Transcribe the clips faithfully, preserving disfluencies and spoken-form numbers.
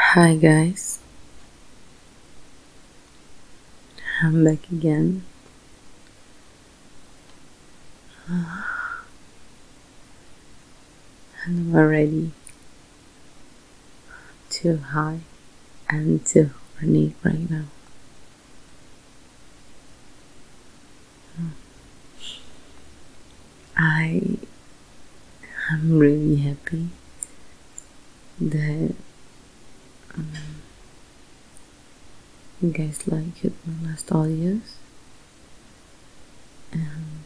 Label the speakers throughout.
Speaker 1: Hi guys, I'm back again. And I'm already too high and too horny right now. I am really happy that um, you guys liked my last audios, and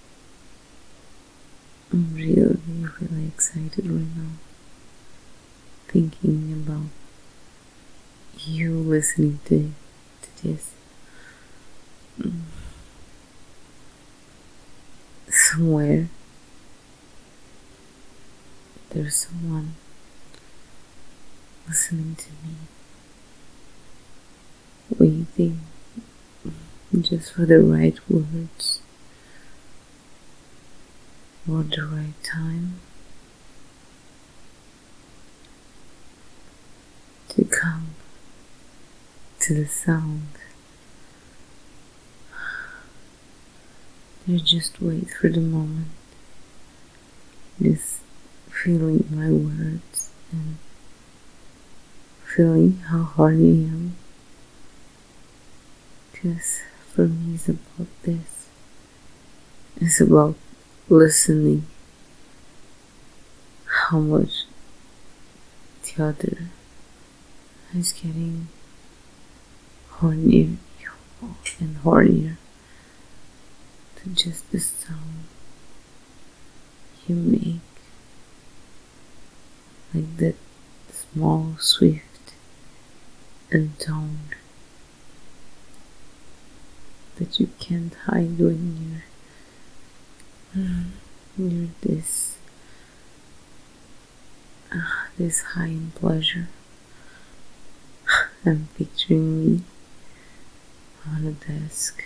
Speaker 1: I'm really, really excited right now thinking about you listening to, to this. Mm, Somewhere there's someone listening to me, waiting just for the right words or the right time to come to the sound. You just wait for the moment, just feeling my words and feeling how horny I am. Because for me, it's about this. It's about listening how much the other is getting hornier and hornier to just the sound you make, like that small, swift and tone that you can't hide when you're you're this uh, this high in pleasure. I'm picturing me on a desk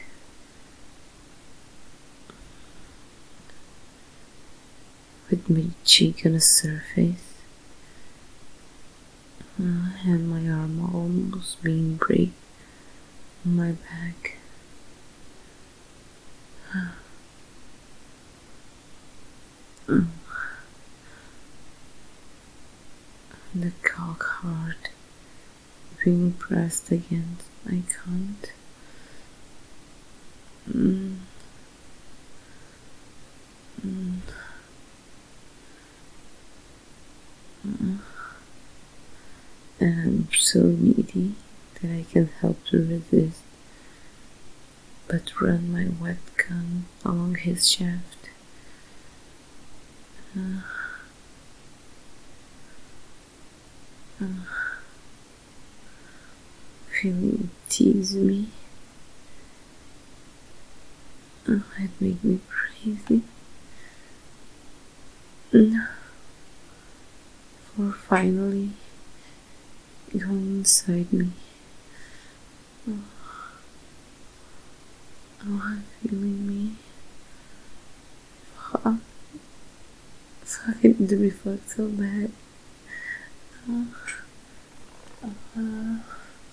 Speaker 1: with my cheek on a surface uh, and my arm almost being break on my back. Uh, the cock hard being pressed against my cunt. Mm. Mm. Mm. And I'm so needy that I can't help to resist but run my wet gun along his shaft. Uh, uh, feeling tease me. Uh, it make me crazy. Uh, for finally going inside me. Oh, oh I'm feeling me. Fuck. Fucking to be fucked so bad. Uh, uh,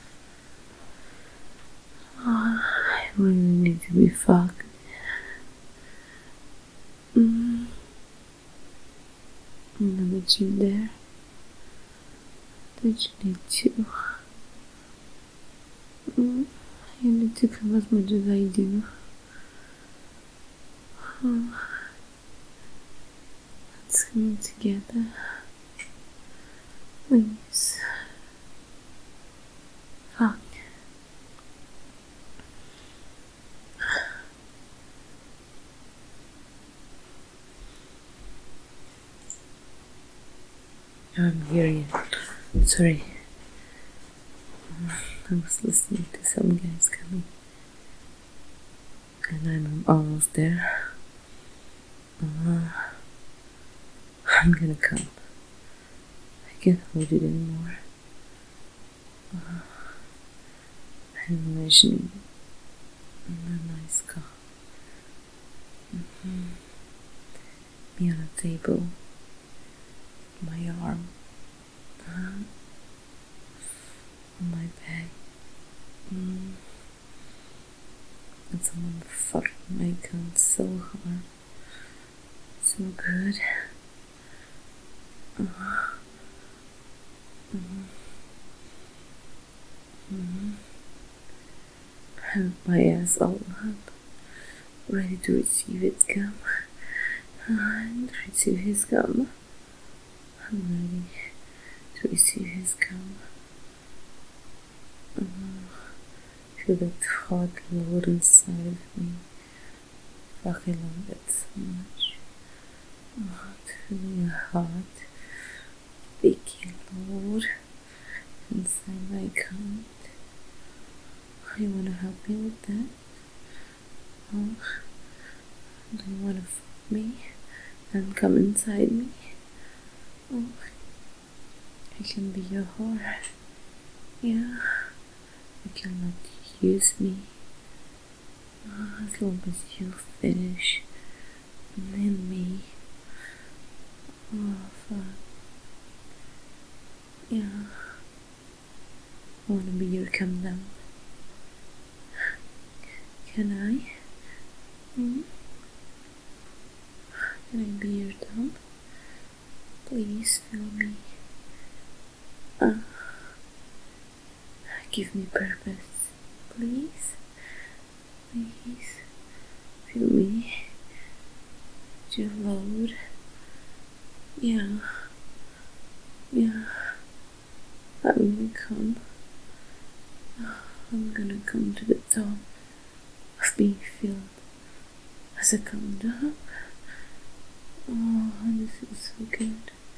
Speaker 1: oh, I really need to be fucked. Mm. Now that you're there, that you need to. Mm. You need to come as much as I do. Oh. Let's come together. Please. Fuck. I'm here yet. Sorry. I was listening to some guys coming. And I'm almost there. Uh, I'm gonna come. I can't hold it anymore. Uh, I'm imagining a nice car. Mm-hmm. Me on a table. My arm. Uh, someone fucking my gun so hard, so good. Uh, mm, mm. Have my ass all up, ready to receive its cum, and receive his cum. I'm ready to receive his cum. Uh, feel that hot load inside of me. Fuck, I love it so much. Oh, it's feeling a hot, sticky load inside my cunt. You wanna help me with that? Oh, do you wanna fuck me and come inside me? Oh, I can be your whore. Yeah, you can let you use me. Oh, as long as you finish in me. Oh, fuck. Yeah. I wanna be your come down. Can I? Hmm? Can I be your dump? Please fill me. Uh, give me purpose. Please? Please? Fill me. With your load. Yeah. Yeah. I'm gonna come. I'm gonna come to the top of being filled as I come down. Oh, this is so good.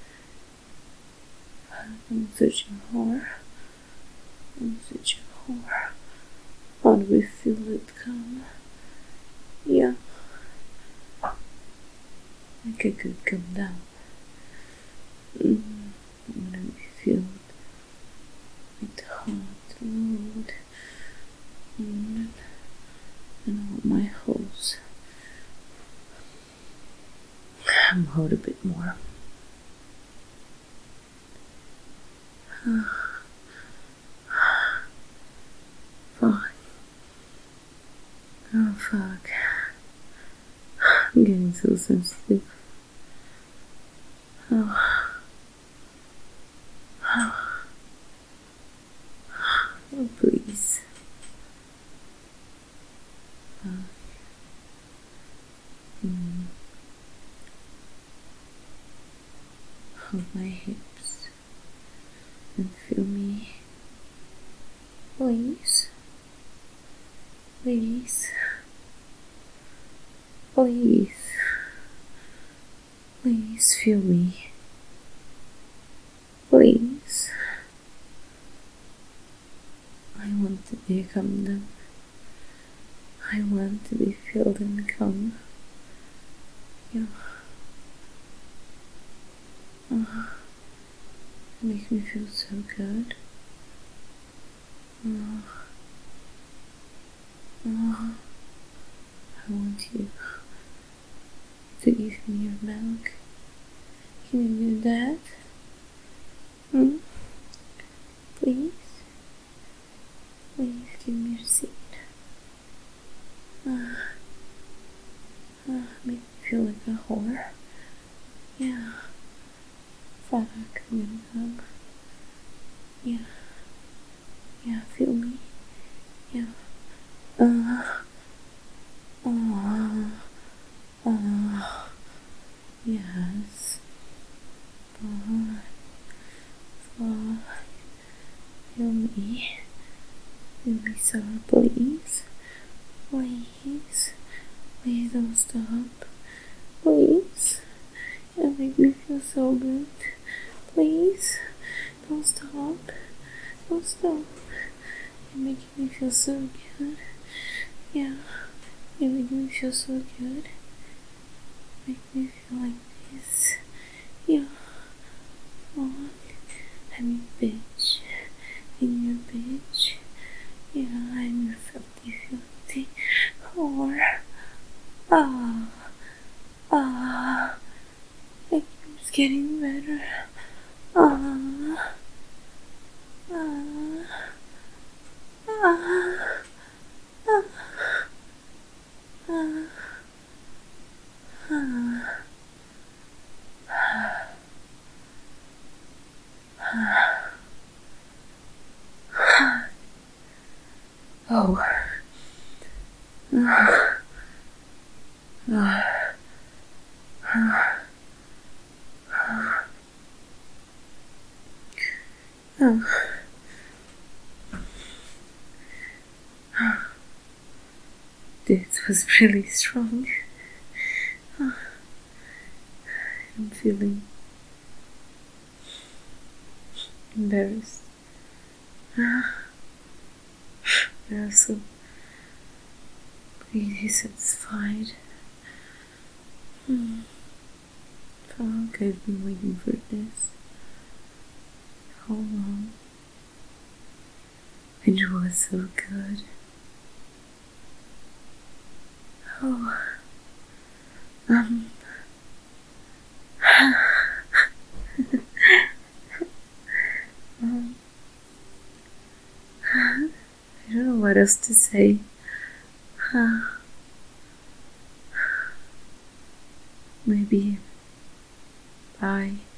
Speaker 1: I'm such a whore. I'm such a whore. How do we feel it come? Yeah. Like I could come down. Mm. I'm gonna be filled with hot load. Mm. And all my holes. I'm hold a bit more. Fuck. Oh fuck. I'm getting so sensitive. Oh. Oh, please. Uh, mm. Hold my hips and feel me. Please. Please. Please. Please feel me. Please. I want to be come down. I want to be filled and come. Yeah. Uh, it makes me feel so good. Uh, uh, I want you to give me your milk. Can you do that? Hmm? Please? Please give me your seat. Uh, uh, make me feel like a whore. Yeah. Fuck, I'm gonna come. Yeah. Yeah, feel me. Yeah. Uh. Uh. Uh. Yes. Uh. Fuck. Feel me. Feel me, sir, please. Please. Please don't stop. Please. You make me feel so good. Please. Don't stop. Don't stop. You're making me feel so good. Yeah. You're making me feel so good. Make me feel like this. Yeah. Oh, I'm your bitch. I'm your bitch. Yeah, I'm your filthy, filthy whore. Ah. Ah. It keeps getting better. Ah. Ah. Ah. Ah. Oh. This was really strong. I'm feeling embarrassed. But also really satisfied. Fuck, I've been waiting for this. How long? And it was so good. Oh. Um. um. I don't know what else to say. Maybe. Bye.